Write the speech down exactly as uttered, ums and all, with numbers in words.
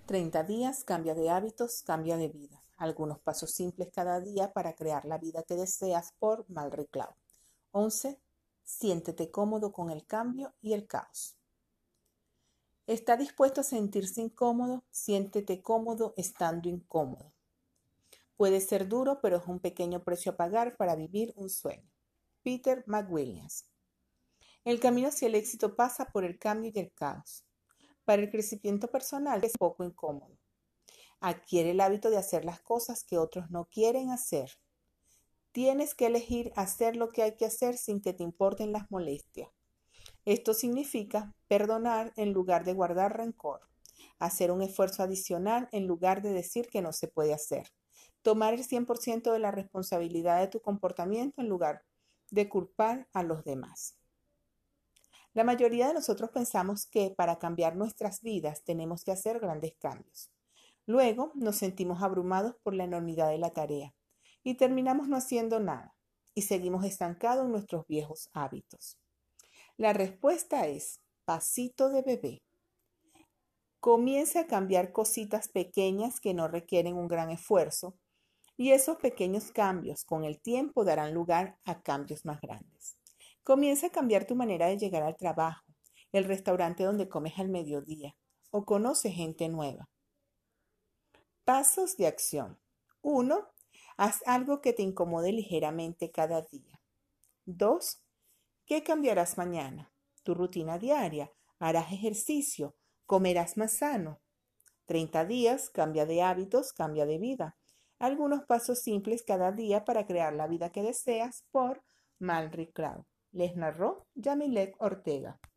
treinta días, cambia de hábitos, cambia de vida. Algunos pasos simples cada día para crear la vida que deseas por Malry Cloud. once. Siéntete cómodo con el cambio y el caos. ¿Está dispuesto a sentirse incómodo? Siéntete cómodo estando incómodo. Puede ser duro, pero es un pequeño precio a pagar para vivir un sueño. Peter McWilliams. El camino hacia el éxito pasa por el cambio y el caos. Para el crecimiento personal es poco incómodo. Adquiere el hábito de hacer las cosas que otros no quieren hacer. Tienes que elegir hacer lo que hay que hacer sin que te importen las molestias. Esto significa perdonar en lugar de guardar rencor, hacer un esfuerzo adicional en lugar de decir que no se puede hacer, tomar el cien por ciento de la responsabilidad de tu comportamiento en lugar de culpar a los demás. La mayoría de nosotros pensamos que para cambiar nuestras vidas tenemos que hacer grandes cambios. Luego nos sentimos abrumados por la enormidad de la tarea y terminamos no haciendo nada y seguimos estancados en nuestros viejos hábitos. La respuesta es pasito de bebé. Comienza a cambiar cositas pequeñas que no requieren un gran esfuerzo y esos pequeños cambios con el tiempo darán lugar a cambios más grandes. Comienza a cambiar tu manera de llegar al trabajo, el restaurante donde comes al mediodía o conoce gente nueva. Pasos de acción. uno. Haz algo que te incomode ligeramente cada día. dos. ¿Qué cambiarás mañana? Tu rutina diaria. Harás ejercicio. Comerás más sano. treinta días, cambia de hábitos, cambia de vida. Algunos pasos simples cada día para crear la vida que deseas por Malry Cloud. Les narró Yamilet Ortega.